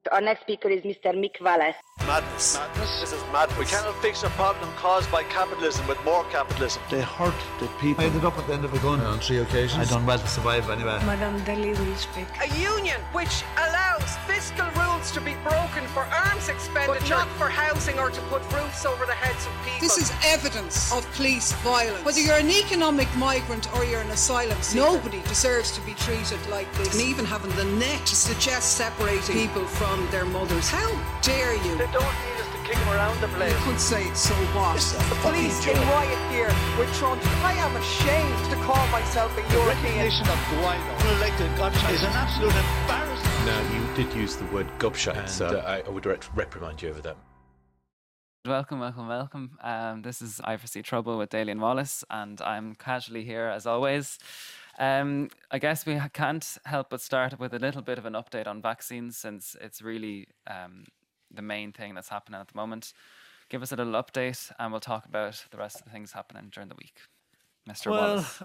Our next speaker is Mr. Mick Wallace. Madness. This is madness. We cannot fix a problem caused by capitalism with more capitalism. They hurt the people. I ended up at the end of a gun on 3 occasions. I done well to survive anyway. Madame Dali will speak. A union which allows fiscal rules to be broken for arms expenditure, but not for housing or to put roofs over the heads of people. This is evidence of police violence. Whether you're an economic migrant or you're an asylum seeker, nobody deserves to be treated like this. And even having the net to suggest separating people from their mothers. How dare you? They don't need us to kick them around the place. You could say, so what? The police in riot gear with Trump. I am ashamed to call myself a European. Recognition of Guaido, unelected contract, is an absolute embarrassment. Now, you did use the word gobshite, and so I would reprimand you over that. Welcome. This is I Foresee Trouble with Dalian Wallace, and I'm casually here as always. I guess we can't help but start with a little bit of an update on vaccines, since it's really the main thing that's happening at the moment. Give us a little update, and we'll talk about the rest of the things happening during the week. Mr. Wallace.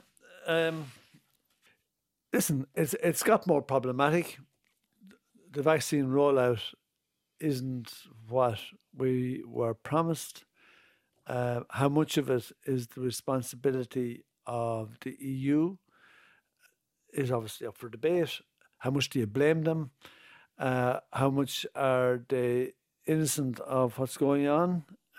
Listen, it's got more problematic. The vaccine rollout isn't what we were promised. How much of it is the responsibility of the EU is obviously up for debate. How much do you blame them? How much are they innocent of what's going on?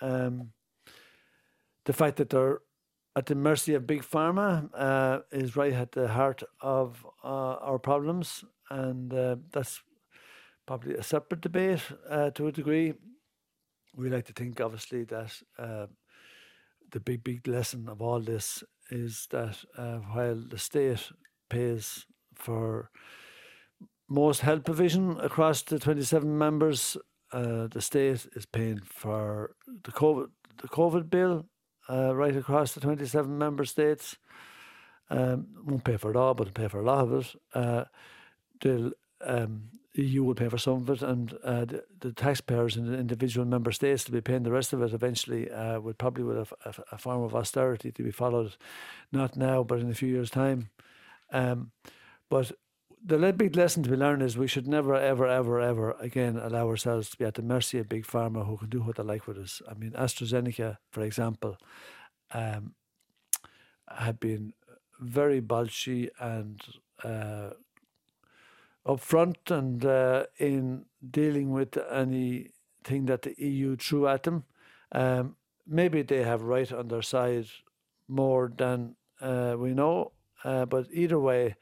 The fact that they're at the mercy of Big Pharma is right at the heart of our problems, and that's probably a separate debate to a degree. We like to think, obviously, that the big lesson of all this is that while the state pays for most health provision across the 27 members, the state is paying for the COVID bill right across the 27 member states. Won't pay for it all, but pay for a lot of it. The EU will pay for some of it, and the taxpayers in the individual member states will be paying the rest of it eventually, with a form of austerity to be followed, not now, but in a few years' time. But the big lesson to be learned is we should never, ever again allow ourselves to be at the mercy of Big Pharma, who can do what they like with us. I mean, AstraZeneca, for example, had been very bolshy and upfront and in dealing with anything that the EU threw at them. Maybe they have right on their side more than we know, but either way,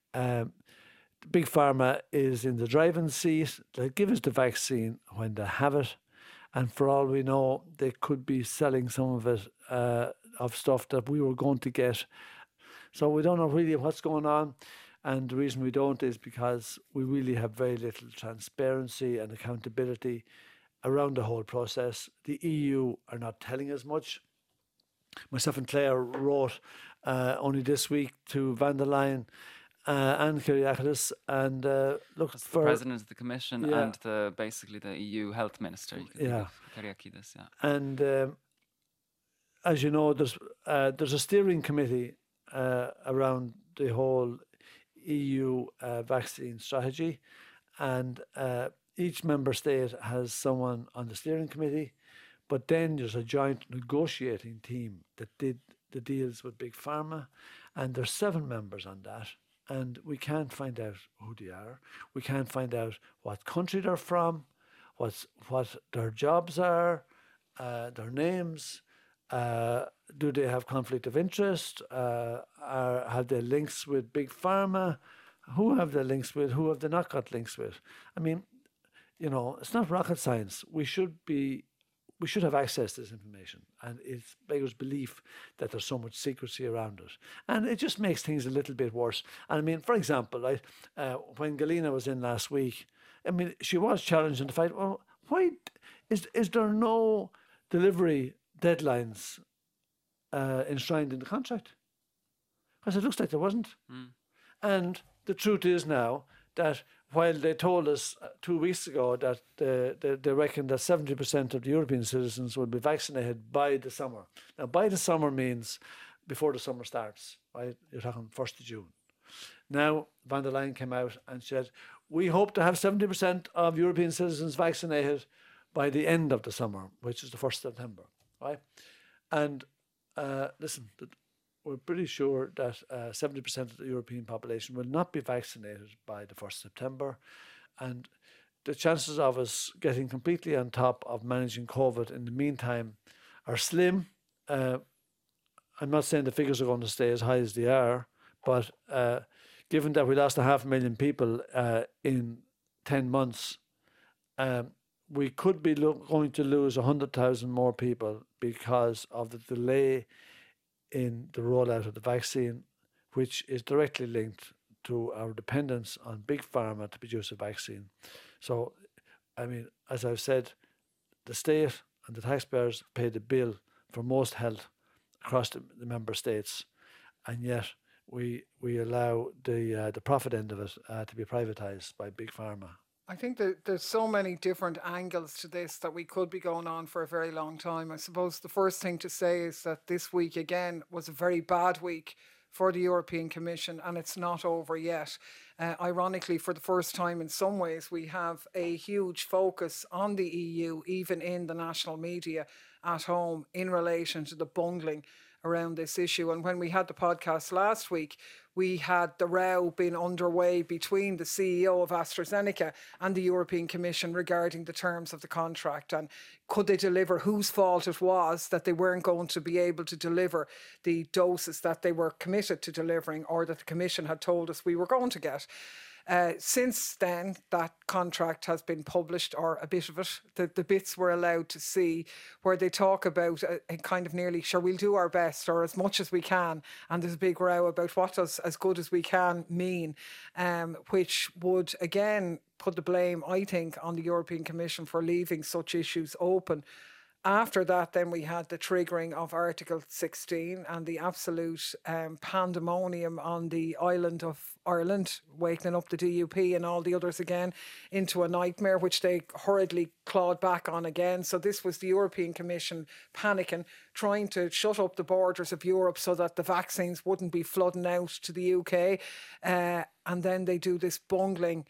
Big Pharma is in the driving seat. They'll give us the vaccine when they have it, and for all we know, they could be selling some of it of stuff that we were going to get. So we don't know really what's going on. And the reason we don't is because we really have very little transparency and accountability around the whole process. The EU are not telling us much. Myself and Claire wrote only this week to Van der Leyen and Kyriakides, and look for the President of the Commission, yeah, and basically the EU Health Minister. Kyriakides, yeah. And as you know, there's a steering committee around the whole EU vaccine strategy, and each member state has someone on the steering committee, but then there's a joint negotiating team that did the deals with Big Pharma, and there's 7 members on that, and we can't find out who they are. We can't find out what country they're from, what their jobs are, their names. Do they have conflict of interest? Have they links with Big Pharma? Who have they links with? Who have they not got links with? I mean, you know, it's not rocket science. We should have access to this information, and it's beggars belief that there's so much secrecy around it, and it just makes things a little bit worse. And I mean, for example, when Galina was in last week, I mean, she was challenging the fact, well, why is there no delivery deadlines enshrined in the contract? Because it looks like there wasn't. And the truth is now that while they told us 2 weeks ago that they reckon that 70% of the European citizens will be vaccinated by the summer. Now, by the summer means before the summer starts, right? You're talking 1st of June. Now, Van der Leyen came out and said, we hope to have 70% of European citizens vaccinated by the end of the summer, which is the 1st of September, right? And listen, we're pretty sure that 70% of the European population will not be vaccinated by the 1st of September. And the chances of us getting completely on top of managing COVID in the meantime are slim. I'm not saying the figures are going to stay as high as they are, but given that we lost 500,000 people in 10 months, we could be going to lose 100,000 more people because of the delay in the rollout of the vaccine, which is directly linked to our dependence on Big Pharma to produce a vaccine. So, I mean, as I've said, the state and the taxpayers pay the bill for most health across the member states, and yet we allow the profit end of it to be privatised by Big Pharma. I think that there's so many different angles to this that we could be going on for a very long time. I suppose the first thing to say is that this week again was a very bad week for the European Commission, and it's not over yet. Ironically, for the first time in some ways, we have a huge focus on the EU, even in the national media at home, in relation to the bungling around this issue. And when we had the podcast last week, we had the row being underway between the CEO of AstraZeneca and the European Commission regarding the terms of the contract and could they deliver, whose fault it was that they weren't going to be able to deliver the doses that they were committed to delivering or that the Commission had told us we were going to get. Since then, that contract has been published, or a bit of it. The bits we're allowed to see where they talk about a kind of nearly, sure, we'll do our best or as much as we can. And there's a big row about what does as good as we can mean, which would, again, put the blame, I think, on the European Commission for leaving such issues open. After that, then we had the triggering of Article 16 and the absolute pandemonium on the island of Ireland, waking up the DUP and all the others again into a nightmare, which they hurriedly clawed back on again. So this was the European Commission panicking, trying to shut up the borders of Europe so that the vaccines wouldn't be flooding out to the UK. And then they do this bungling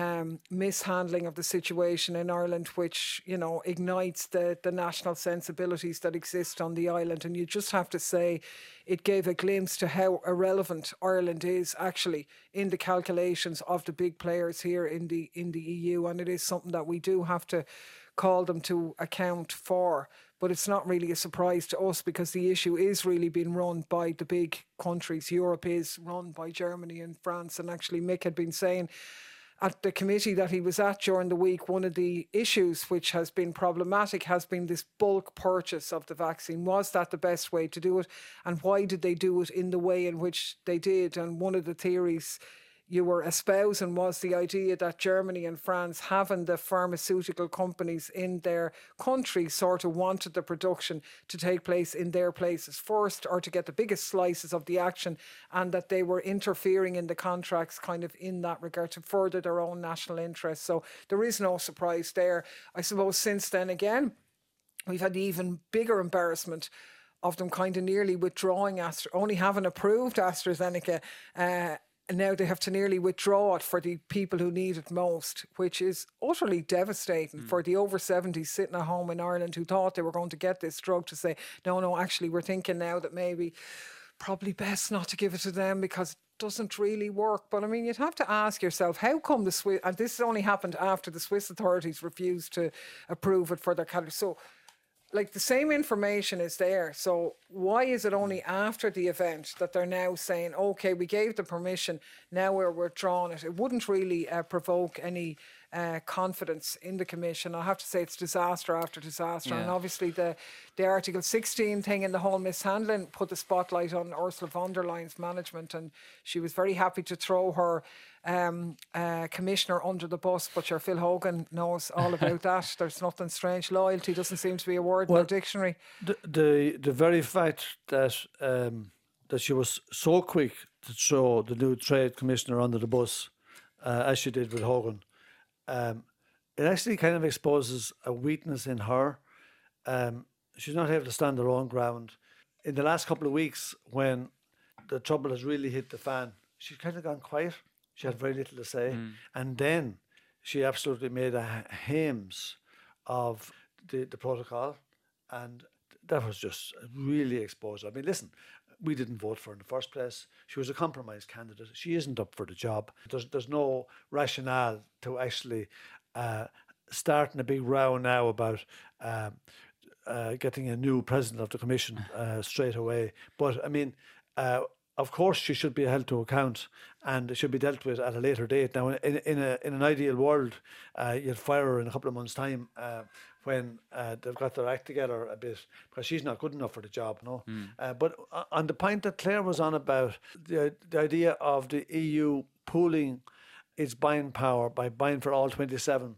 mishandling of the situation in Ireland, which, you know, ignites the national sensibilities that exist on the island. And you just have to say it gave a glimpse to how irrelevant Ireland is actually in the calculations of the big players here in the EU. And it is something that we do have to call them to account for. But it's not really a surprise to us because the issue is really being run by the big countries. Europe is run by Germany and France. And actually Mick had been saying at the committee that he was at during the week, one of the issues which has been problematic has been this bulk purchase of the vaccine. Was that the best way to do it? And why did they do it in the way in which they did? And one of the theories you were espousing was the idea that Germany and France, having the pharmaceutical companies in their country, sort of wanted the production to take place in their places first, or to get the biggest slices of the action, and that they were interfering in the contracts kind of in that regard to further their own national interests. So there is no surprise there. I suppose since then again, we've had the even bigger embarrassment of them kind of nearly withdrawing, only having approved AstraZeneca, and now they have to nearly withdraw it for the people who need it most, which is utterly devastating for the over 70s sitting at home in Ireland who thought they were going to get this drug, to say, no, actually, we're thinking now that maybe probably best not to give it to them because it doesn't really work. But I mean, you'd have to ask yourself, how come the Swiss, and this only happened after the Swiss authorities refused to approve it for their category. So, like, the same information is there. So why is it only after the event that they're now saying, OK, we gave the permission, now we're withdrawing it? It wouldn't really provoke any confidence in the Commission. I have to say it's disaster after disaster. Yeah. And obviously the Article 16 thing and the whole mishandling put the spotlight on Ursula von der Leyen's management, and she was very happy to throw her commissioner under the bus, but your Phil Hogan knows all about that. There's nothing strange. Loyalty doesn't seem to be a word in the dictionary. The very fact that that she was so quick to throw the new trade commissioner under the bus, as she did with Hogan, it actually kind of exposes a weakness in her. She's not able to stand her own ground. In the last couple of weeks, when the trouble has really hit the fan, she's kind of gone quiet. She had very little to say. And then she absolutely made a hames of the protocol, and that was just really exposed. I mean, listen, we didn't vote for her in the first place. She was a compromise candidate. She isn't up for the job. There's no rationale to actually starting a big row now about getting a new president of the commission straight away. But I mean, of course, she should be held to account, and it should be dealt with at a later date. Now, in an ideal world, you'd fire her in a couple of months' time when they've got their act together a bit, because she's not good enough for the job, no. But on the point that Claire was on about the idea of the EU pooling its buying power by buying for all 27,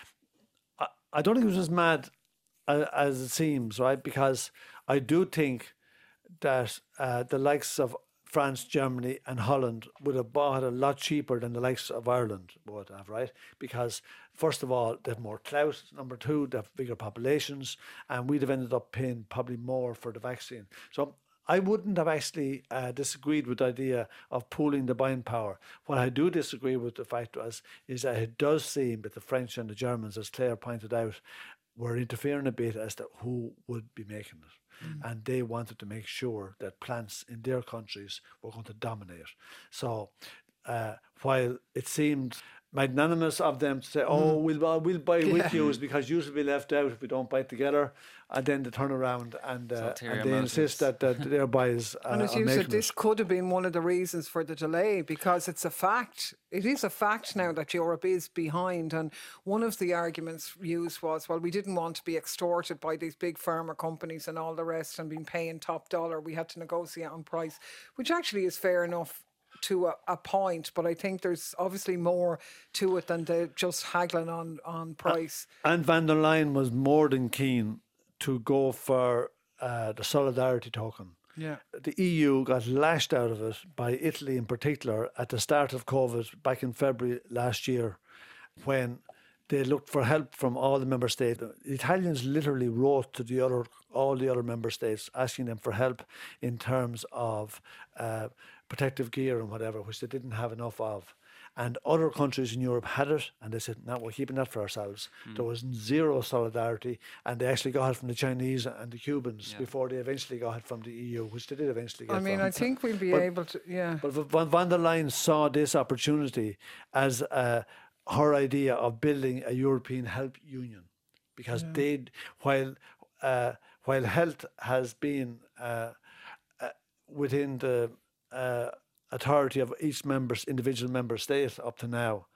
I don't think it was as mad as it seems, right? Because I do think that the likes of France, Germany and Holland would have bought a lot cheaper than the likes of Ireland would have, right? Because first of all, they have more clout. Number two, they have bigger populations, and we'd have ended up paying probably more for the vaccine. So I wouldn't have actually disagreed with the idea of pooling the buying power. What I do disagree with the fact is that it does seem that the French and the Germans, as Claire pointed out, were interfering a bit as to who would be making it. And they wanted to make sure that plants in their countries were going to dominate. So while it seemed magnanimous of them to say, oh, we'll buy with you, is because you will be left out if we don't buy together, and then they turn around and they insist that their buys and as you said, this could have been one of the reasons for the delay, because it's a fact. It is a fact now that Europe is behind, and one of the arguments used was, well, we didn't want to be extorted by these big pharma companies and all the rest and been paying top dollar. We had to negotiate on price, which actually is fair enough to a point, but I think there's obviously more to it than just haggling on price. And van der Leyen was more than keen to go for the solidarity token. Yeah. The EU got lashed out of it by Italy in particular at the start of COVID back in February last year, when they looked for help from all the member states. The Italians literally wrote to all the other member states asking them for help in terms of protective gear and whatever, which they didn't have enough of. And other countries in Europe had it, and they said, no, we're keeping that for ourselves. There was zero solidarity, and they actually got it from the Chinese and the Cubans before they eventually got it from the EU, which they did eventually get. I think we'll be able to, But van der Leyen saw this opportunity as her idea of building a European health union, because while health has been within the authority of each individual member state up to now,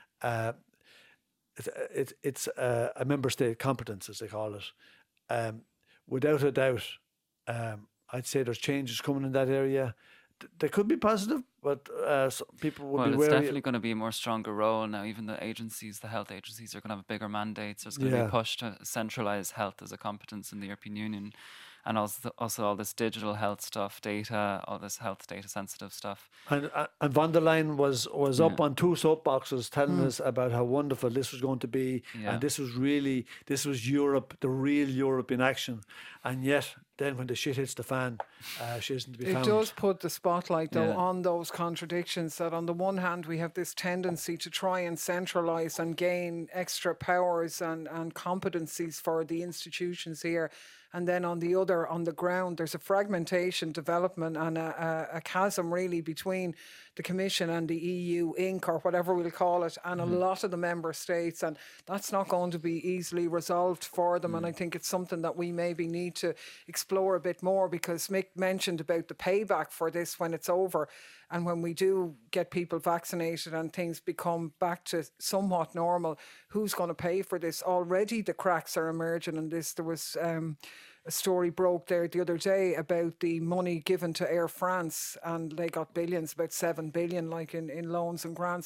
it's a member state competence, as they call it. Without a doubt, I'd say there's changes coming in that area. They could be positive, but people would be wary. Well, it's definitely going to be a more stronger role now. Even the health agencies are going to have bigger mandates. There's going to be a push to centralise health as a competence in the European Union. And also all this digital health stuff, data, all this health data sensitive stuff. And van der Leyen was up on two soapboxes telling us about how wonderful this was going to be. And this was Europe, the real Europe in action. And yet, then when the shit hits the fan, she isn't to be found. It does put the spotlight, though, on those contradictions, that on the one hand, we have this tendency to try and centralise and gain extra powers and competencies for the institutions here. And then on the other, on the ground, there's a fragmentation, development and a chasm really between the Commission and the EU Inc. or whatever we'll call it, and a lot of the member states. And that's not going to be easily resolved for them. And I think it's something that we maybe need to explore a bit more, because Mick mentioned about the payback for this when it's over. And when we do get people vaccinated and things become back to somewhat normal, who's going to pay for this? Already the cracks are emerging in this. There was a story broke there the other day about the money given to Air France, and they got billions, about 7 billion, like in loans and grants.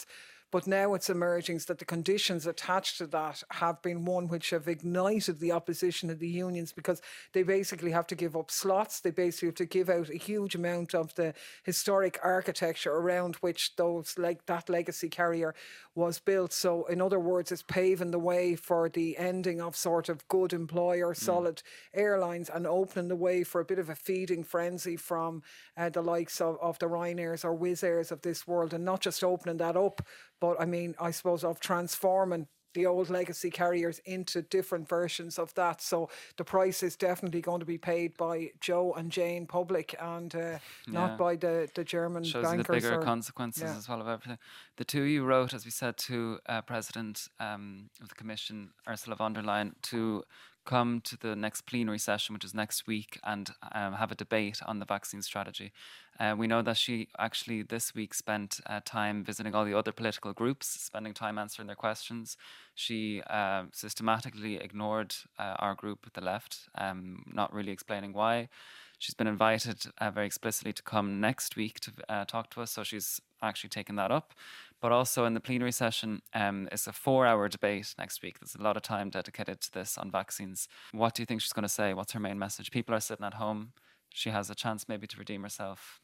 But now it's emerging that the conditions attached to that have been one which have ignited the opposition of the unions, because they basically have to give up slots. They basically have to give out a huge amount of the historic architecture around which that legacy carrier was built. So in other words, it's paving the way for the ending of sort of good employer, solid airlines, and opening the way for a bit of a feeding frenzy from the likes of the Ryanairs or Wizz Airs of this world, and not just opening that up, but I mean, I suppose of transforming the old legacy carriers into different versions of that. So the price is definitely going to be paid by Joe and Jane Public, and not by the German Shows bankers. Shows the bigger consequences as well of everything. The two of you wrote, as we said, to President of the Commission, Ursula von der Leyen, to come to the next plenary session, which is next week, and have a debate on the vaccine strategy. We know that she actually this week spent time visiting all the other political groups, spending time answering their questions. She systematically ignored our group, the left, not really explaining why. She's been invited very explicitly to come next week to talk to us, so she's actually taken that up. But also in the plenary session, it's a 4-hour debate next week. There's a lot of time dedicated to this on vaccines. What do you think she's going to say? What's her main message? People are sitting at home. She has a chance maybe to redeem herself.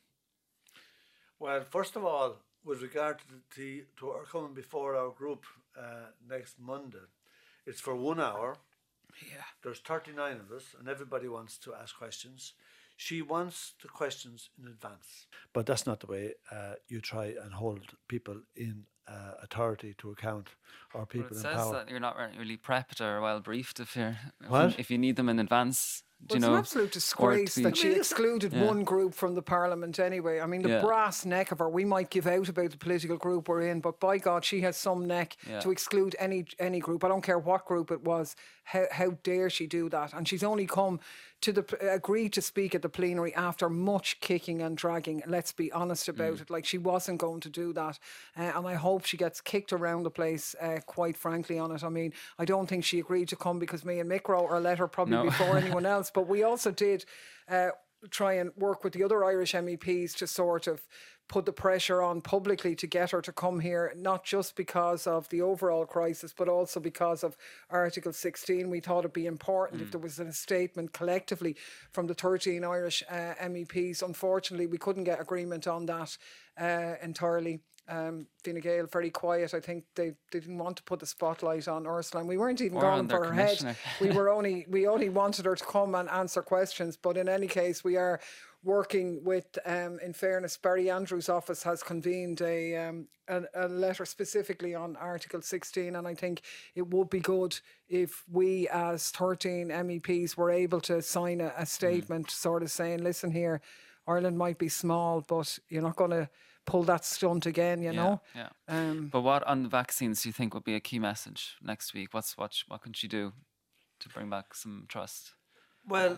Well, first of all, with regard to her coming before our group next Monday, it's for 1 hour. Yeah. There's 39 of us, and everybody wants to ask questions. She wants the questions in advance. But that's not the way you try and hold people in authority to account, or people in power. It says that you're not really prepped or well briefed What? if you need them in advance. Well, it's an absolute disgrace that she excluded one group from the Parliament anyway. I mean, the brass neck of her, we might give out about the political group we're in, but by God, she has some neck to exclude any group. I don't care what group it was. How dare she do that? And she's only come to agreed to speak at the plenary after much kicking and dragging. Let's be honest about it. Like, she wasn't going to do that. And I hope she gets kicked around the place, quite frankly, on it. I mean, I don't think she agreed to come because me and Mick wrote her letter probably before anyone else. But we also did try and work with the other Irish MEPs to sort of put the pressure on publicly to get her to come here, not just because of the overall crisis, but also because of Article 16. We thought it'd be important if there was a statement collectively from the 13 Irish MEPs. Unfortunately, we couldn't get agreement on that entirely. Fine Gael very quiet. I think they didn't want to put the spotlight on Ursula, and we weren't even going for her head. We only wanted her to come and answer questions. But in any case, we are working with, in fairness, Barry Andrews' office has convened a letter specifically on Article 16, and I think it would be good if we as 13 MEPs were able to sign a statement sort of saying, listen here, Ireland might be small, but you're not going to pull that stunt again, you know. Yeah. But what on the vaccines do you think would be a key message next week? What can she do to bring back some trust? Well,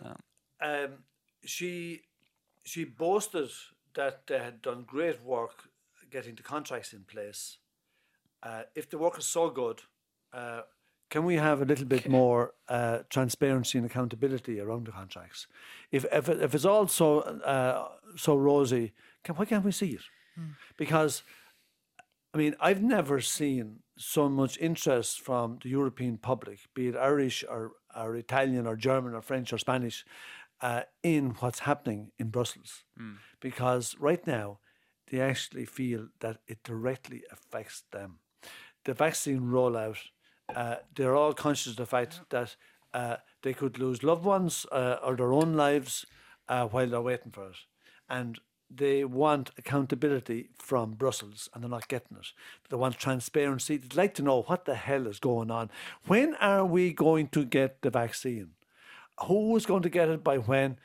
she boasted that they had done great work getting the contracts in place. If the work is so good, can we have a little bit more transparency and accountability around the contracts? If it's all so rosy, why can't we see it? Because, I mean, I've never seen so much interest from the European public, be it Irish or Italian or German or French or Spanish, in what's happening in Brussels. Because right now, they actually feel that it directly affects them. The vaccine rollout, they're all conscious of the fact that they could lose loved ones or their own lives while they're waiting for it. And they want accountability from Brussels, and they're not getting it. They want transparency. They'd like to know what the hell is going on. When are we going to get the vaccine? Who is going to get it by when?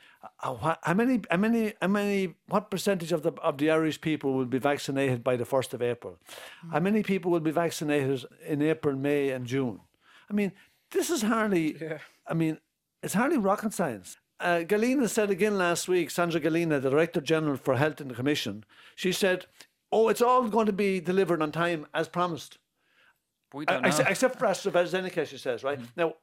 What percentage of the Irish people will be vaccinated by the 1st of April? How many people will be vaccinated in April, May and June? I mean, this is hardly, it's hardly rocket science. Galina said again last week, Sandra Galina, the Director General for Health in the Commission, she said, it's all going to be delivered on time as promised. But we don't know. Except for AstraZeneca, she says, right? Now,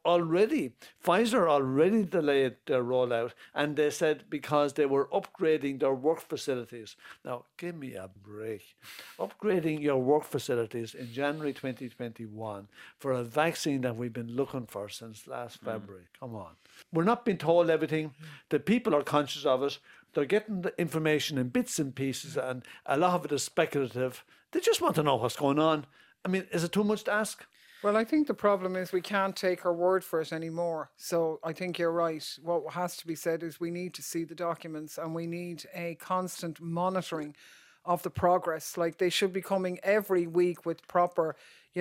Pfizer already delayed their rollout, and they said because they were upgrading their work facilities. Now, give me a break. Upgrading your work facilities in January 2021 for a vaccine that we've been looking for since last February. Come on. We're not being told everything. The people are conscious of it. They're getting the information in bits and pieces, and a lot of it is speculative. They just want to know what's going on. I mean, is it too much to ask? Well, I think the problem is we can't take her word for it anymore. So I think you're right. What has to be said is we need to see the documents, and we need a constant monitoring of the progress. Like, they should be coming every week with proper,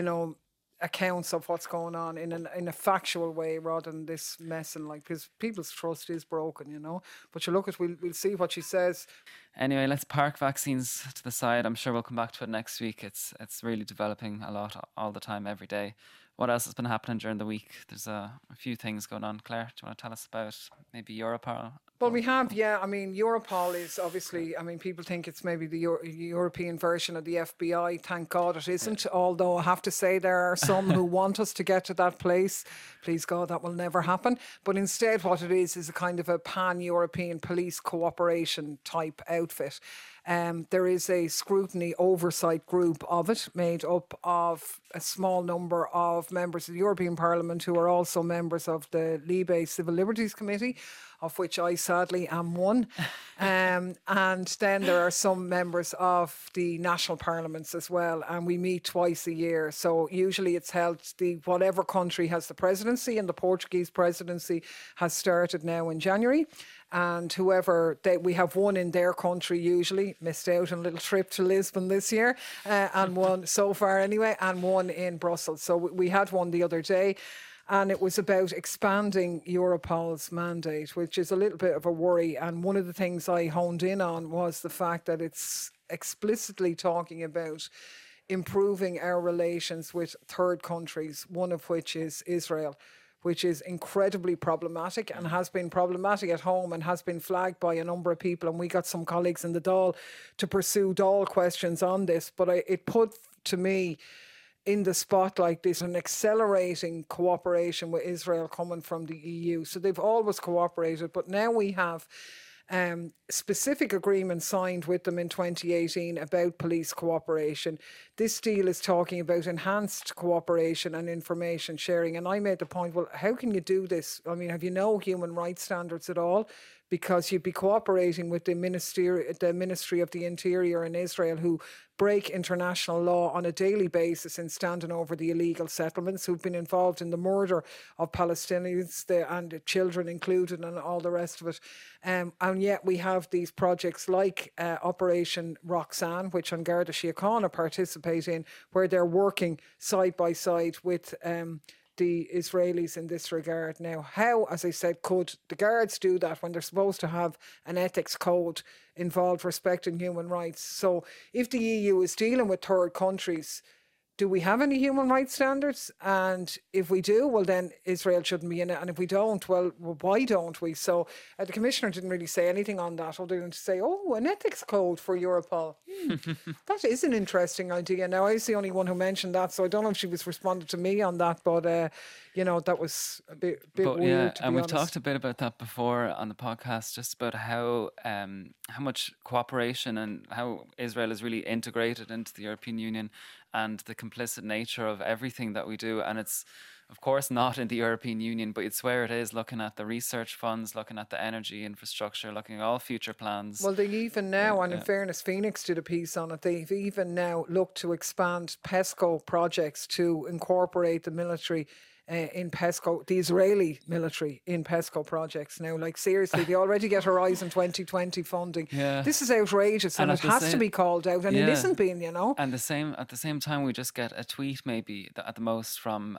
accounts of what's going on in a factual way, rather than this messing, because people's trust is broken, But you look at, we'll see what she says. Anyway, let's park vaccines to the side. I'm sure we'll come back to it next week. It's really developing a lot all the time, every day. What else has been happening during the week? There's a few things going on. Claire, do you want to tell us about maybe Europol? Well, we have, yeah. I mean, Europol is obviously, people think it's maybe the European version of the FBI. Thank God it isn't. Yeah. Although I have to say there are some who want us to get to that place. Please God, that will never happen. But instead what it is a kind of a pan-European police cooperation type outfit. There is a scrutiny oversight group of it, made up of a small number of members of the European Parliament who are also members of the Libe Civil Liberties Committee, of which I sadly am one. And then there are some members of the national parliaments as well, and we meet twice a year. So usually it's held, whatever country has the presidency, and the Portuguese presidency has started now in January. And we have one in their country usually, missed out on a little trip to Lisbon this year, and one so far anyway, and one in Brussels. So we had one the other day, and it was about expanding Europol's mandate, which is a little bit of a worry. And one of the things I honed in on was the fact that it's explicitly talking about improving our relations with third countries, one of which is Israel, which is incredibly problematic and has been problematic at home and has been flagged by a number of people. And we got some colleagues in the Dáil to pursue Dáil questions on this. But it put to me in the spotlight this an accelerating cooperation with Israel coming from the EU. So they've always cooperated, but now we have specific agreements signed with them in 2018 about police cooperation. This deal is talking about enhanced cooperation and information sharing. And I made the point, well, how can you do this? I mean, have you no human rights standards at all? Because you'd be cooperating with the Ministry of the Interior in Israel, who break international law on a daily basis in standing over the illegal settlements, who've been involved in the murder of Palestinians and children included and all the rest of it. And yet we have these projects like Operation Roxanne, which An Garda Síochána participate in, where they're working side by side with the Israelis in this regard. Now, how, as I said, could the guards do that when they're supposed to have an ethics code involved respecting human rights? So if the EU is dealing with third countries, do we have any human rights standards? And if we do, well, then Israel shouldn't be in it. And if we don't, well why don't we? So the Commissioner didn't really say anything on that, other than to say, an ethics code for Europol. That is an interesting idea. Now, I was the only one who mentioned that, so I don't know if she was responding to me on that, but, that was a bit weird, yeah, to and be we've honest. talked a bit about that before on the podcast, just about how much cooperation and how Israel is really integrated into the European Union and the complicit nature of everything that we do. And it's, of course, not in the European Union, but you'd swear it is, looking at the research funds, looking at the energy infrastructure, looking at all future plans. Well, they even now, and in fairness, Phoenix did a piece on it, they've even now looked to expand PESCO projects to incorporate the military in PESCO, the Israeli military in PESCO projects now. Like, seriously, they already get Horizon 2020 funding. Yeah. This is outrageous, and it has to be called out, and it isn't being, And at the same time, we just get a tweet maybe at the most from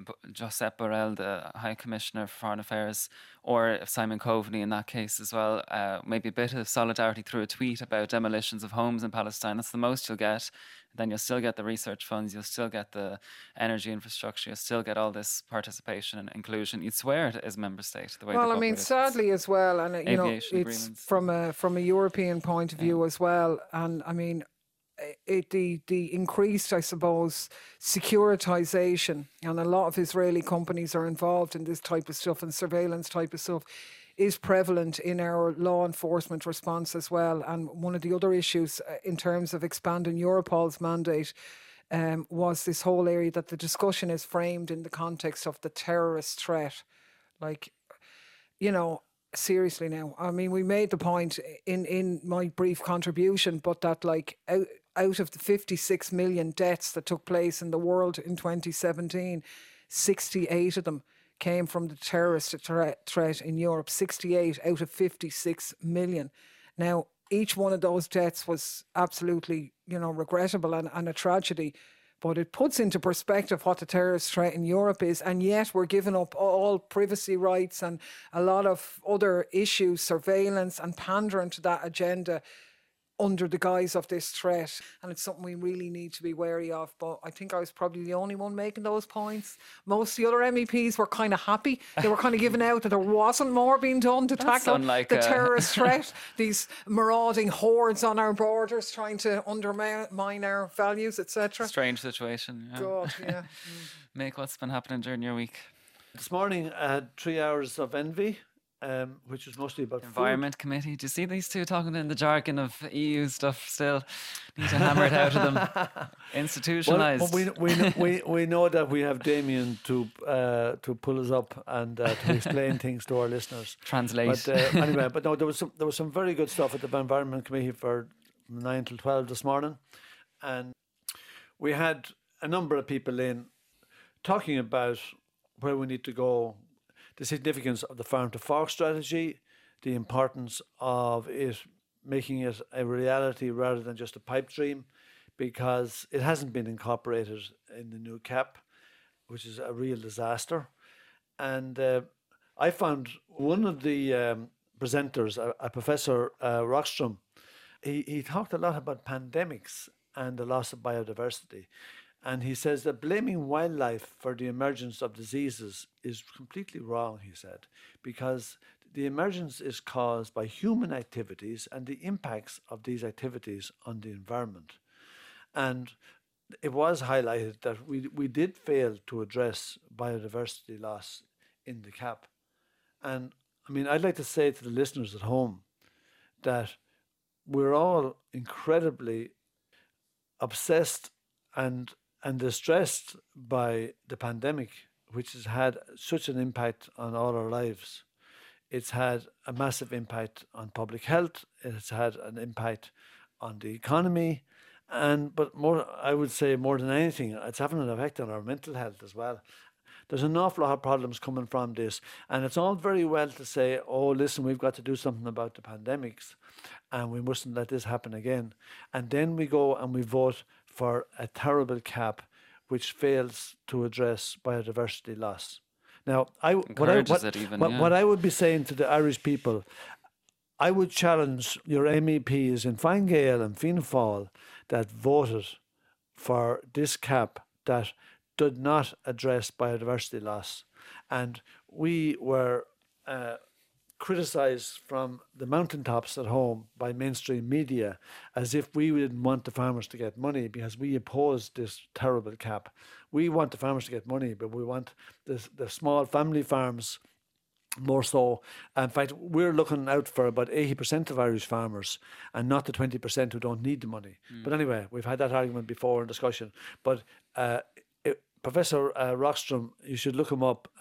Josep Borrell, the High Commissioner for Foreign Affairs, or Simon Coveney in that case as well. Maybe a bit of solidarity through a tweet about demolitions of homes in Palestine. That's the most you'll get. Then you'll still get the research funds, you'll still get the energy infrastructure, you'll still get all this participation and inclusion. You'd swear it is member state, the way well, I mean, sadly as well, and it's agreements. from a European point of view as well. And I mean, the increased, I suppose, securitization, and a lot of Israeli companies are involved in this type of stuff and surveillance type of stuff, is prevalent in our law enforcement response as well. And one of the other issues in terms of expanding Europol's mandate was this whole area that the discussion is framed in the context of the terrorist threat. Like, you know, seriously now, I mean, we made the point in my brief contribution, but that like out of the 56 million deaths that took place in the world in 2017, 68 of them came from the terrorist threat in Europe, 68 out of 56 million. Now, each one of those deaths was absolutely, you know, regrettable and a tragedy, but it puts into perspective what the terrorist threat in Europe is, and yet we're giving up all privacy rights and a lot of other issues, surveillance, and pandering to that agenda under the guise of this threat. And it's something we really need to be wary of. But I think I was probably the only one making those points. Most of the other MEPs were kind of happy. They were kind of giving out that there wasn't more being done to tackle the terrorist threat. These marauding hordes on our borders trying to undermine our values, etc. Strange situation. Yeah. God, yeah. Mick, what's been happening during your week? This morning I had 3 hours of envy, which was mostly about Environment food. Committee. Do you see these two talking in the jargon of EU stuff still? Need to hammer it out of them. Institutionalised. Well, we know that we have Damien to pull us up and to explain things to our listeners. Translate. But anyway, but no, there was some very good stuff at the Environment Committee from 9 till 12 this morning, and we had a number of people in talking about where we need to go, the significance of the farm to fork strategy, the importance of it making it a reality rather than just a pipe dream, because it hasn't been incorporated in the new CAP, which is a real disaster. And I found one of the presenters, a Professor Rockstrom, he talked a lot about pandemics and the loss of biodiversity. And he says that blaming wildlife for the emergence of diseases is completely wrong, he said, because the emergence is caused by human activities and the impacts of these activities on the environment. And it was highlighted that we did fail to address biodiversity loss in the CAP. And I mean, I'd like to say to the listeners at home that we're all incredibly obsessed and distressed by the pandemic, which has had such an impact on all our lives. It's had a massive impact on public health. It's had an impact on the economy, but more, I would say more than anything, it's having an effect on our mental health as well. There's an awful lot of problems coming from this, and it's all very well to say, oh, listen, we've got to do something about the pandemics, and we mustn't let this happen again. And then we go and we vote for a terrible CAP which fails to address biodiversity loss. Now, what I would be saying to the Irish people, I would challenge your MEPs in Fine Gael and Fianna Fáil that voted for this CAP that did not address biodiversity loss. And we were criticised from the mountaintops at home by mainstream media as if we didn't want the farmers to get money because we opposed this terrible CAP. We want the farmers to get money, but we want the small family farms more so. In fact, we're looking out for about 80% of Irish farmers and not the 20% who don't need the money. But anyway, we've had that argument before in discussion. But Professor Rockstrom, you should look him up,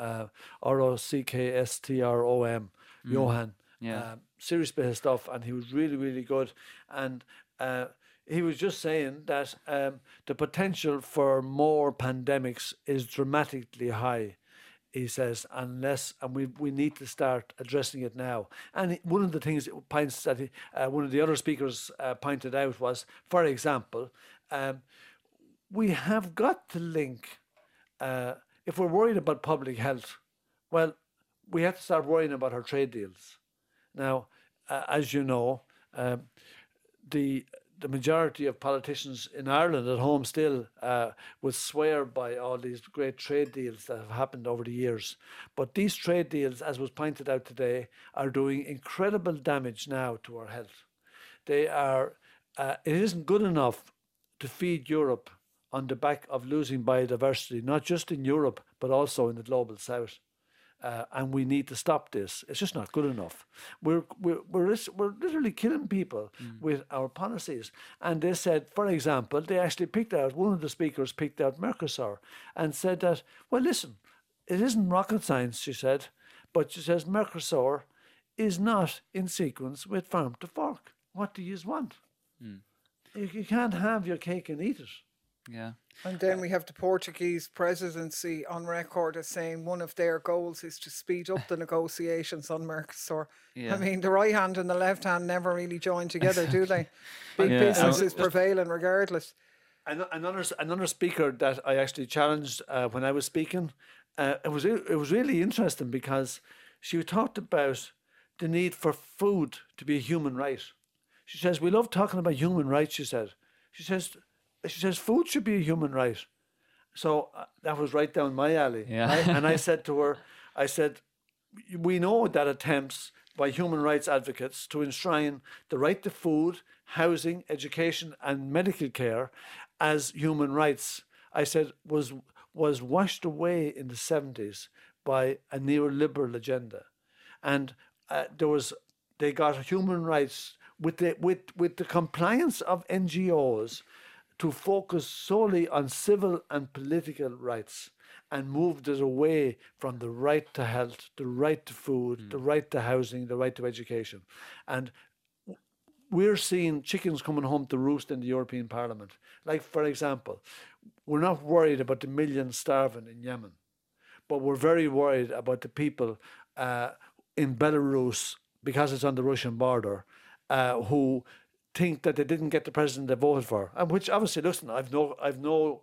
Rockstrom, Johan. Yeah. Serious bit of stuff, and he was really, really good. And he was just saying that the potential for more pandemics is dramatically high, he says, and we need to start addressing it now. And one of the things that one of the other speakers pointed out was, for example, we have got to link, if we're worried about public health, well, we have to start worrying about our trade deals. Now, as you know, the majority of politicians in Ireland at home still would swear by all these great trade deals that have happened over the years. But these trade deals, as was pointed out today, are doing incredible damage now to our health. They are. It isn't good enough to feed Europe on the back of losing biodiversity, not just in Europe, but also in the global south. And we need to stop this. It's just not good enough. We're literally killing people with our policies. And they said, for example, they actually picked out, one of the speakers picked out Mercosur and said that, well, listen, it isn't rocket science, she said, but she says Mercosur is not in sequence with farm to fork. What do you want? You can't have your cake and eat it. Yeah. And then we have the Portuguese presidency on record as saying one of their goals is to speed up the negotiations on Mercosur. Yeah. I mean, the right hand and the left hand never really join together, do they? Big business is prevailing regardless. Another speaker that I actually challenged when I was speaking, it was really interesting because she talked about the need for food to be a human right. She says, we love talking about human rights, she said. She says food should be a human right. So that was right down my alley. Yeah. Right? And I said to her, we know that attempts by human rights advocates to enshrine the right to food, housing, education and medical care as human rights, I said, was washed away in the 70s by a neoliberal agenda. And they got human rights with the compliance of NGOs to focus solely on civil and political rights, and moved it away from the right to health, the right to food, the right to housing, the right to education. And we're seeing chickens coming home to roost in the European Parliament. Like, for example, we're not worried about the millions starving in Yemen, but we're very worried about the people in Belarus, because it's on the Russian border, who think that they didn't get the president they voted for, and which obviously, listen, I've no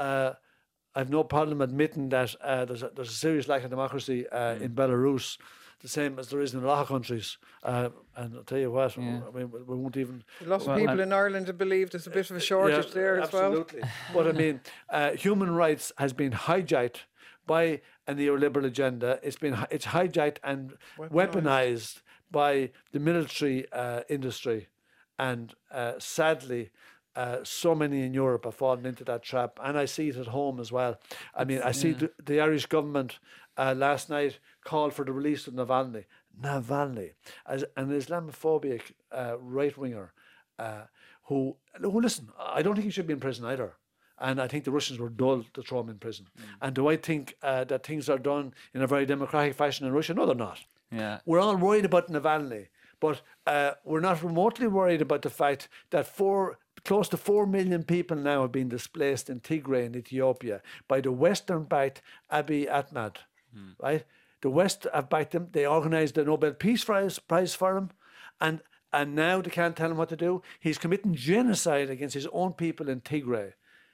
problem admitting that there's a serious lack of democracy in Belarus, the same as there is in a lot of countries. And I'll tell you what, I mean, we won't even. Lots of people in Ireland have believed there's a bit of a shortage there as well. Absolutely. But I mean, human rights has been hijacked by a neoliberal agenda. It's hijacked and weaponized by the military industry. And sadly, so many in Europe have fallen into that trap. And I see it at home as well. I mean, I see the Irish government last night called for the release of Navalny. As an Islamophobic right-winger who, listen, I don't think he should be in prison either. And I think the Russians were dull to throw him in prison. And do I think that things are done in a very democratic fashion in Russia? No, they're not. Yeah. We're all worried about Navalny. But we're not remotely worried about the fact that close to 4 million people now have been displaced in Tigray in Ethiopia by the Western-backed Abiy Ahmed, right? The West have backed him. They organised the Nobel Peace Prize for him, and now they can't tell him what to do. He's committing genocide against his own people in Tigray,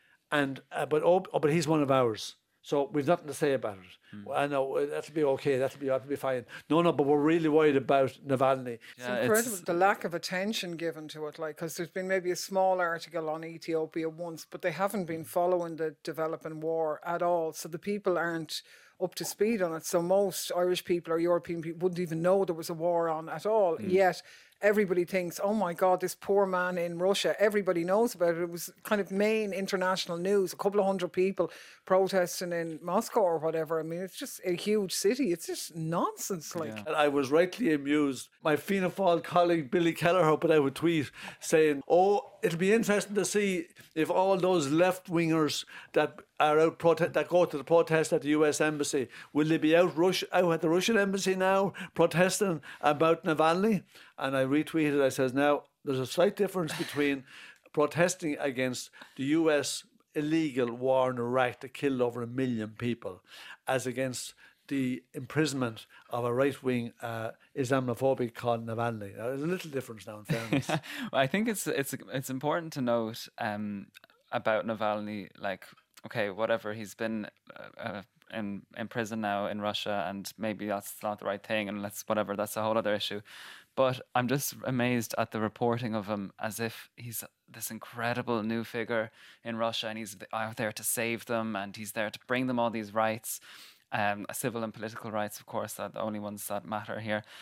but he's one of ours. So we've nothing to say about it. I know that'll be okay. That'll be fine. No, but we're really worried about Navalny. It's incredible the lack of attention given to it. Because there's been maybe a small article on Ethiopia once, but they haven't been following the developing war at all. So the people aren't up to speed on it. So most Irish people or European people wouldn't even know there was a war on at all. Yet everybody thinks, oh my God, this poor man in Russia, everybody knows about it. It was kind of main international news, a couple of hundred people protesting in Moscow or whatever. I mean, it's just a huge city. It's just nonsense. And I was rightly amused. My Fianna Fáil colleague Billy Kelleher put out a tweet saying, it'll be interesting to see if all those left-wingers that are out that go to the protest at the US Embassy, will they be out at the Russian Embassy now protesting about Navalny? And I retweeted, I says, now, there's a slight difference between protesting against the US illegal war in Iraq that killed over 1 million people as against the imprisonment of a right-wing Islamophobic called Navalny. Now, there's a little difference now, in fairness. Well, I think it's important to note about Navalny, like, okay, whatever, he's been in prison now in Russia, and maybe that's not the right thing, and that's a whole other issue. But I'm just amazed at the reporting of him as if he's this incredible new figure in Russia, and he's out there to save them, and he's there to bring them all these rights, civil and political rights, of course, are the only ones that matter here.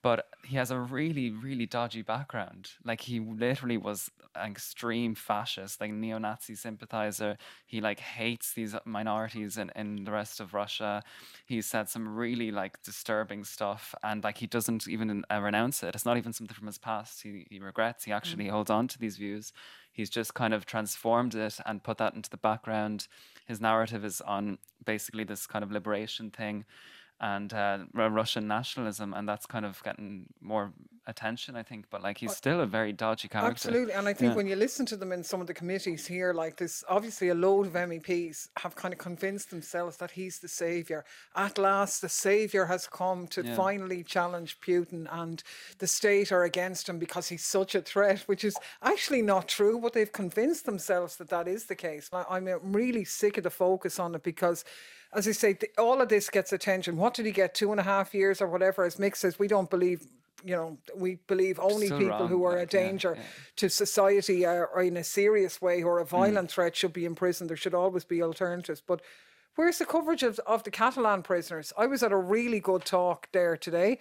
But he has a really, really dodgy background. Like, he literally was an extreme fascist, like neo-Nazi sympathizer. He like hates these minorities in the rest of Russia. He said some really like disturbing stuff, and like he doesn't even renounce it. It's not even something from his past. He regrets. He actually holds on to these views. He's just kind of transformed it and put that into the background. His narrative is on basically this kind of liberation thing and Russian nationalism, and that's kind of getting more attention, I think. But like, he's still a very dodgy character. Absolutely, and I think when you listen to them in some of the committees here, like there's obviously a load of MEPs have kind of convinced themselves that he's the saviour. At last, the saviour has come to finally challenge Putin, and the state are against him because he's such a threat, which is actually not true, but they've convinced themselves that that is the case. I'm really sick of the focus on it because, as I say, all of this gets attention. What did he get, 2.5 years or whatever? As Mick says, we don't believe, we believe only Still people wrong, who are a like, danger to society or in a serious way or a violent threat should be imprisoned. There should always be alternatives. But where's the coverage of the Catalan prisoners? I was at a really good talk there today,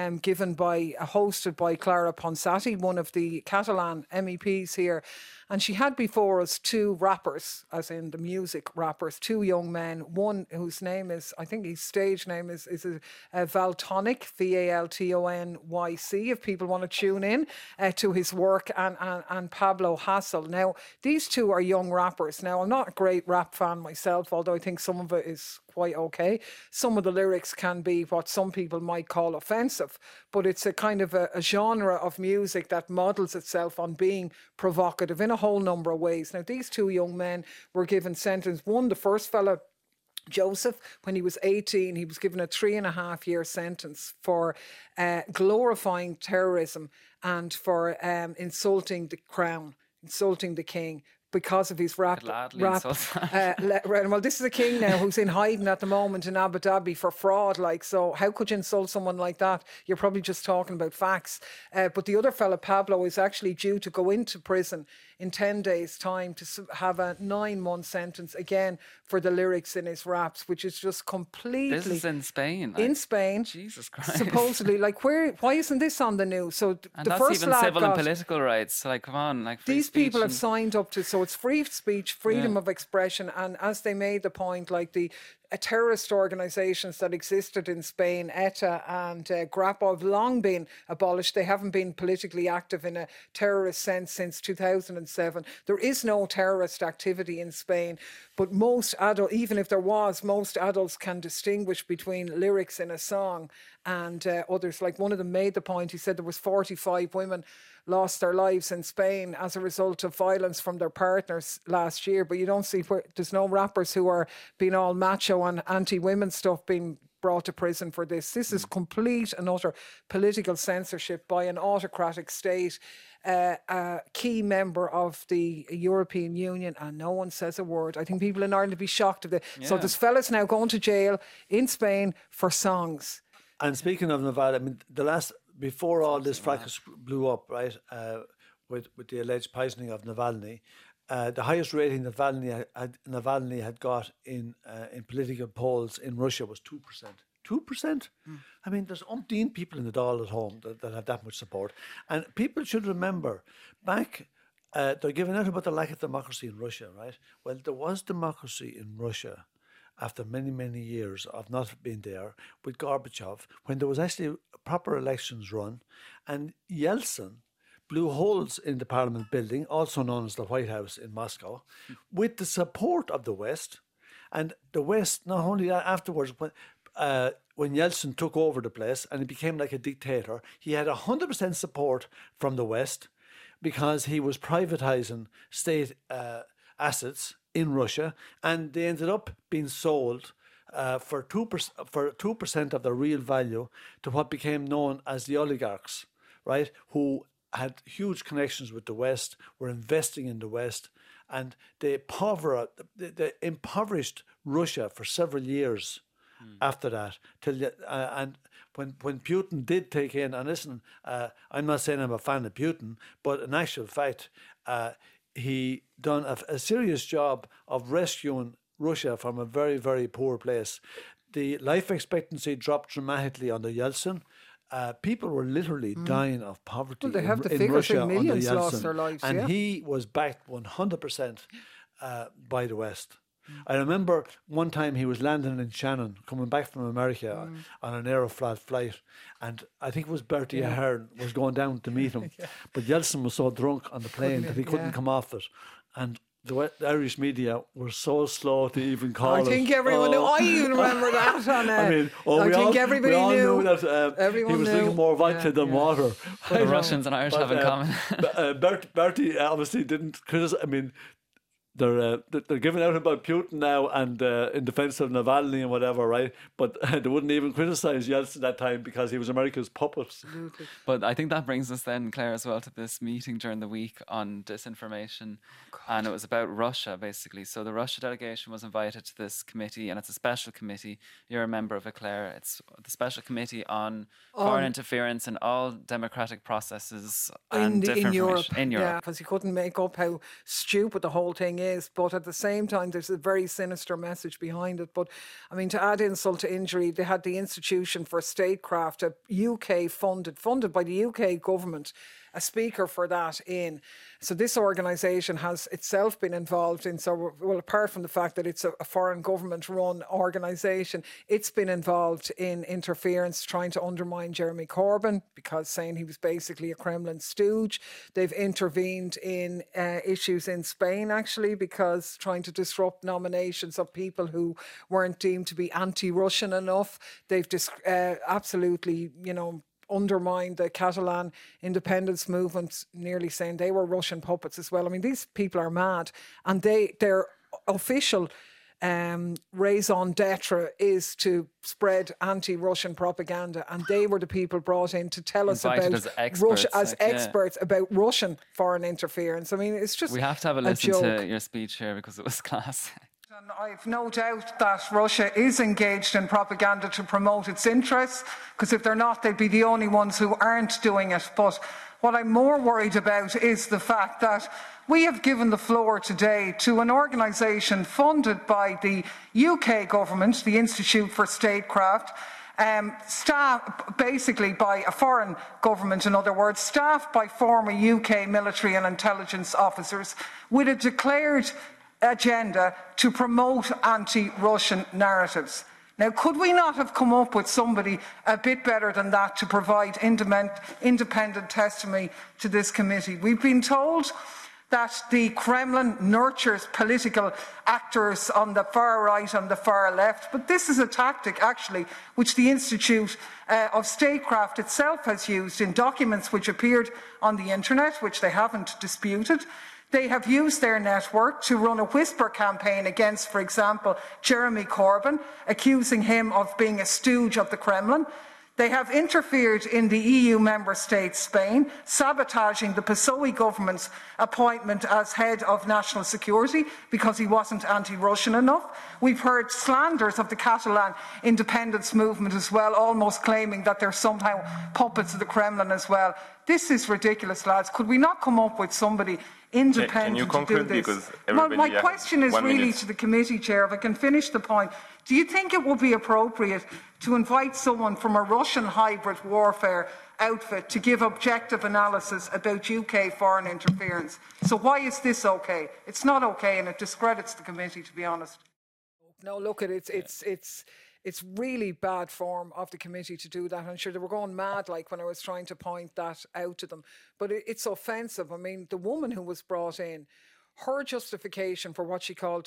hosted by Clara Ponsati, one of the Catalan MEPs here. And she had before us two rappers, as in the music rappers, two young men, one whose name is, I think his stage name is Valtonyc, Valtonyc, if people want to tune in to his work, and Pablo Hasél. Now, these two are young rappers. Now, I'm not a great rap fan myself, although I think some of it is quite okay. Some of the lyrics can be what some people might call offensive, but it's a kind of a genre of music that models itself on being provocative in a whole number of ways. Now, these two young men were given sentence. One, the first fella, Joseph, when he was 18, he was given a 3.5-year sentence for glorifying terrorism and for insulting the crown, insulting the king, because of his rap. Well, this is a king now who's in hiding at the moment in Abu Dhabi for fraud. Like, so how could you insult someone like that? You're probably just talking about facts. But the other fella, Pablo, is actually due to go into prison in 10 days' time to have a 9-month sentence again for the lyrics in his raps, which is just completely. This is in Spain. In Spain, Jesus Christ. Supposedly, like, why isn't this on the news? So and the that's first even civil and political rights. Like, come on, like free these speech people have signed up to. So it's free speech, freedom of expression, and as they made the point, like the terrorist organisations that existed in Spain, ETA and Grappa, have long been abolished. They haven't been politically active in a terrorist sense since 2007. There is no terrorist activity in Spain, but most adults, even if there was, most adults can distinguish between lyrics in a song and others. Like, one of them made the point, he said there was 45 women lost their lives in Spain as a result of violence from their partners last year, but you don't see there's no rappers who are being all macho and anti-women stuff being brought to prison for this. This is complete and utter political censorship by an autocratic state, a key member of the European Union, and no one says a word. I think people in Ireland would be shocked of it. So there's fellas now going to jail in Spain for songs. And speaking of Navalny, I mean, before all this fracas blew up, right, with the alleged poisoning of Navalny, the highest rating Navalny had got in political polls in Russia was 2%. 2%? I mean, there's umpteen people in the Dáil at home that have that much support. And people should remember, back, they're giving out about the lack of democracy in Russia, right? Well, there was democracy in Russia after many, many years of not being there with Gorbachev, when there was actually proper elections run, and Yeltsin blew holes in the Parliament building, also known as the White House in Moscow, with the support of the West. And the West, not only that, afterwards, when Yeltsin took over the place and he became like a dictator, he had 100% support from the West because he was privatizing state assets in Russia, and they ended up being sold for 2% of their real value to what became known as the oligarchs, right? Who had huge connections with the West, were investing in the West, and they impoverished Russia for several years after that. And when Putin did take in, and listen, I'm not saying I'm a fan of Putin, but in actual fact, he done a serious job of rescuing Russia from a very, very poor place. The life expectancy dropped dramatically under Yeltsin. people were literally dying of poverty Well, they have the in figures Russia in under millions Yeltsin. lost their lives, and yeah. he was backed 100% by the West. I remember one time he was landing in Shannon, coming back from America on an Aeroflot flight, and I think it was Bertie Ahern was going down to meet him, but Yeltsin was so drunk on the plane that he couldn't come off it, and the Irish media were so slow to even call I think everyone knew. I even remember that. Everybody we all knew that he was drinking more vodka than water. What do Russians and Irish have in common? Bertie obviously didn't criticize. I mean, they're giving out about Putin now and in defence of Navalny and whatever, right? But they wouldn't even criticise Yeltsin that time because he was America's puppet. Absolutely. But I think that brings us then, Claire, as well, to this meeting during the week on disinformation. And it was about Russia, basically. So the Russia delegation was invited to this committee, and it's a special committee. You're a member of it, Claire. It's the Special Committee on Foreign Interference in All Democratic Processes and in Europe. In Europe. Yeah, because you couldn't make up how stupid the whole thing is. But at the same time, there's a very sinister message behind it. But, I mean, to add insult to injury, they had the Institution for Statecraft, a UK funded by the UK government, a speaker for that in. So this organisation has itself been involved in, well, apart from the fact that it's a foreign government-run organisation, it's been involved in interference, trying to undermine Jeremy Corbyn, because saying he was basically a Kremlin stooge. They've intervened in issues in Spain, actually, because trying to disrupt nominations of people who weren't deemed to be anti-Russian enough. They've absolutely, undermined the Catalan independence movement, nearly saying they were Russian puppets as well. I mean, these people are mad, and their official raison d'etre is to spread anti-Russian propaganda, and they were the people brought in to tell us Invited about as experts, Russia experts about Russian foreign interference. I mean, it's just we have to have a listen joke. to your speech here because it was class. And I've no doubt that Russia is engaged in propaganda to promote its interests, because if they're not, they'd be the only ones who aren't doing it. But what I'm more worried about is the fact that we have given the floor today to an organisation funded by the UK government, the Institute for Statecraft, staffed basically by a foreign government, in other words, staffed by former UK military and intelligence officers, with a declared agenda to promote anti-Russian narratives. Now, could we not have come up with somebody a bit better than that to provide independent testimony to this committee? We've been told that the Kremlin nurtures political actors on the far right and the far left, but this is a tactic, actually, which the Institute of Statecraft itself has used in documents which appeared on the internet, which they haven't disputed. They have used their network to run a whisper campaign against, for example, Jeremy Corbyn, accusing him of being a stooge of the Kremlin. They have interfered in the EU member state Spain, sabotaging the PSOE government's appointment as head of national security because he wasn't anti-Russian enough. We've heard slanders of the Catalan independence movement as well, almost claiming that they're somehow puppets of the Kremlin as well. This is ridiculous, lads. Could we not come up with somebody independent to do this? Well, my question is really to the committee chair, if I can finish the point. Do you think it would be appropriate to invite someone from a Russian hybrid warfare outfit to give objective analysis about UK foreign interference? So why is this okay? It's not okay, and it discredits the committee, to be honest. No, look, it's really bad form of the committee to do that. I'm sure they were going mad, like, when I was trying to point that out to them. But it's offensive. I mean, the woman who was brought in, her justification for what she called,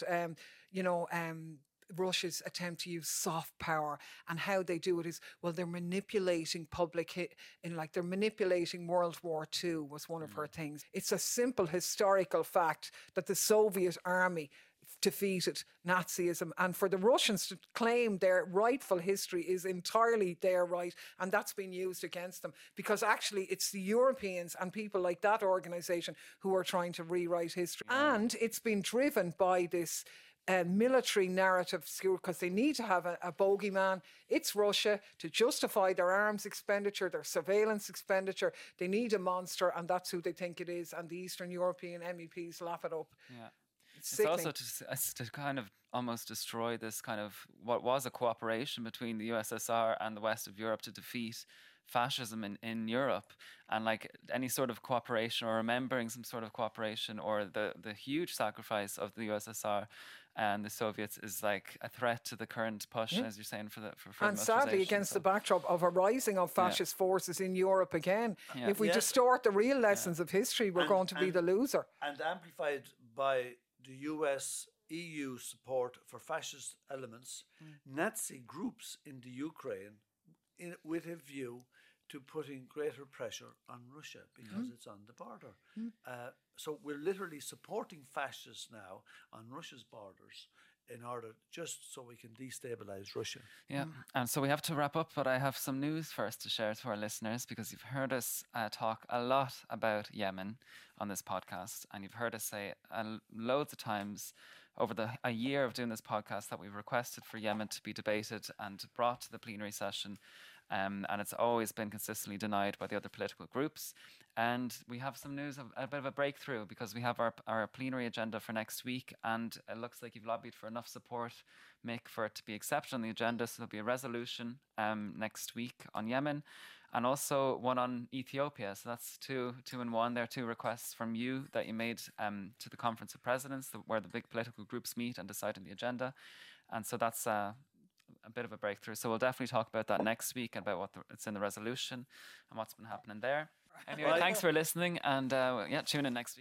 Russia's attempt to use soft power, and how they do it is, well, they're manipulating they're manipulating World War II was one of her things. It's a simple historical fact that the Soviet army defeated Nazism, and for the Russians to claim their rightful history is entirely their right, and that's been used against them, because actually it's the Europeans and people like that organisation who are trying to rewrite history. And it's been driven by this military narrative, because they need to have a bogeyman. It's Russia to justify their arms expenditure, their surveillance expenditure. They need a monster, and that's who they think it is, and the Eastern European MEPs lap it up. Yeah. It's also to kind of almost destroy this kind of what was a cooperation between the USSR and the West of Europe to defeat fascism in Europe, and like any sort of cooperation or remembering some sort of cooperation or the huge sacrifice of the USSR and the Soviets is like a threat to the current push, as you're saying, for and sadly against the backdrop of a rising of fascist forces in Europe again. If we distort the real lessons of history, we're going to be the loser. And amplified by the US EU support for fascist elements, Nazi groups in the Ukraine, with a view to putting greater pressure on Russia because it's on the border. So we're literally supporting fascists now on Russia's borders in order just so we can destabilize Russia. Yeah, and so we have to wrap up, but I have some news first to share to our listeners, because you've heard us talk a lot about Yemen on this podcast, and you've heard us say loads of times over a year of doing this podcast that we've requested for Yemen to be debated and brought to the plenary session. And it's always been consistently denied by the other political groups. And we have some news, a bit of a breakthrough, because we have our plenary agenda for next week, and it looks like you've lobbied for enough support, Mick, for it to be accepted on the agenda. So there'll be a resolution next week on Yemen, and also one on Ethiopia. So that's two in one. There are 2 requests from you that you made to the Conference of Presidents, where the big political groups meet and decide on the agenda. And so that's a bit of a breakthrough. So we'll definitely talk about that next week, about what it's in the resolution and what's been happening there. Anyway, thanks for listening, and tune in next week.